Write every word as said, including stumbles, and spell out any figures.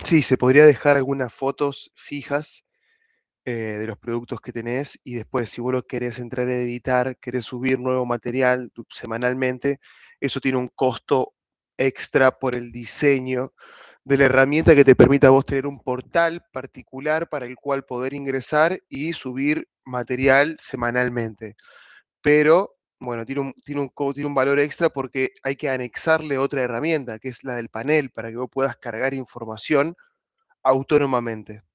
Sí, se podría dejar algunas fotos fijas, eh, de los productos que tenés y después si vos lo querés entrar a editar, querés subir nuevo material tu- semanalmente, eso tiene un costo extra por el diseño de la herramienta que te permita a vos tener un portal particular para el cual poder ingresar y subir material semanalmente. Pero, bueno, tiene un, tiene un, co- tiene un valor extra porque hay que anexarle otra herramienta, que es la del panel, para que vos puedas cargar información autónomamente.